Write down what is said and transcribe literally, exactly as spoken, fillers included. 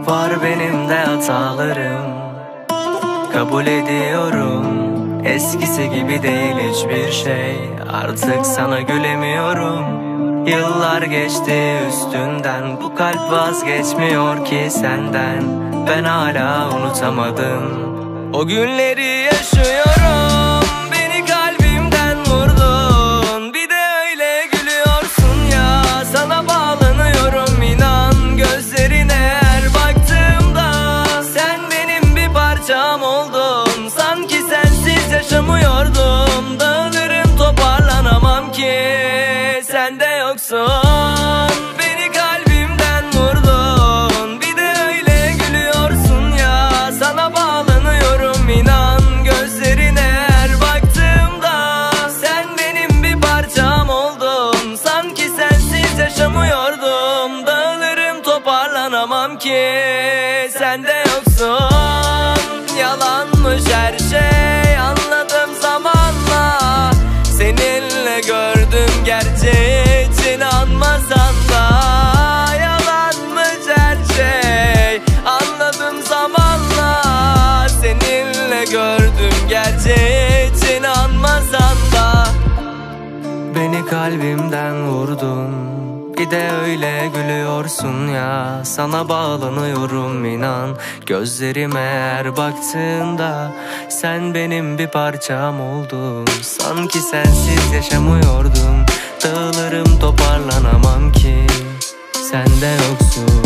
Var benim de hatalarım, kabul ediyorum. Eskisi gibi değil hiçbir şey, artık sana gülemiyorum. Yıllar geçti üstünden, bu kalp vazgeçmiyor ki senden. Ben hala unutamadım, o günleri yaşıyorum. Beni kalbimden vurdun, bir de öyle gülüyorsun ya. Sana bağlanıyorum inan gözlerine her baktığımda. Sen benim bir parçam oldun, sanki sensiz yaşamıyordum. Dağılırım toparlanamam ki sen de yoksun. Beni kalbimden vurdun, bir de öyle gülüyorsun ya. Sana bağlanıyorum inan gözlerine her baktığımda. Sen benim bir parçam oldun, sanki sensiz yaşamıyordum. Dağılırım toparlanamam ki sen de yoksun. Yalanmış her şey, anladım zamanla. Seninle gördüm gerçeği, hiç inanmasan da. Yalanmış her şey, anladım zamanla. Seninle gördüm gerçeği, hiç inanmasan da. Beni kalbimden vurdun, bir de öyle gülüyorsun ya. Sana bağlanıyorum inan gözlerime her baktığında. Sen benim bir parçam oldun, sanki sensiz yaşamıyordum. Dağılırım toparlanamam ki sen de yoksun.